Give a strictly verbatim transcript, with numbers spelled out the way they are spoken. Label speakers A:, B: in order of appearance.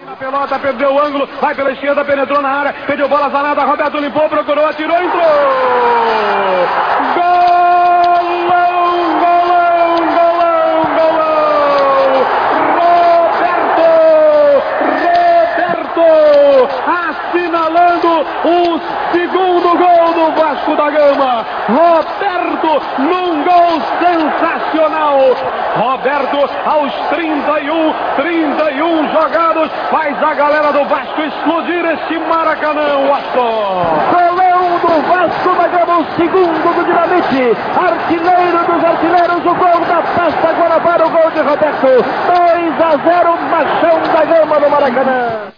A: Na pelota, perdeu o ângulo, vai pela esquerda, penetrou na área, perdeu bola zanada, Roberto limpou, procurou, atirou, entrou! Golão, golão, golão, golão! Roberto, Roberto, assinalando o segundo gol do Vasco da Gama. Roberto, num gol sensacional. Roberto, aos trinta e um, trinta e um jogados, faz a galera do Vasco explodir este Maracanã, Watson.
B: Golão do Vasco da Gama, o segundo do Dinamite, artilheiro dos artilheiros, o gol da Taça Guanabara, o gol de Roberto, dois a zero, Machão da Gama no Maracanã.